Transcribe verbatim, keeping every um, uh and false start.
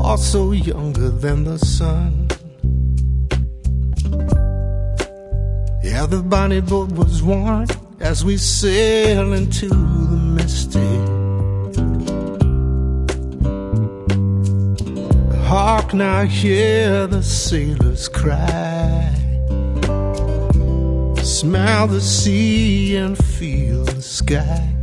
also younger than the sun. Yeah, the bonnie boat was worn as we sail into the misty. Hark now, hear the sailors cry. Smell the sea and feel the sky.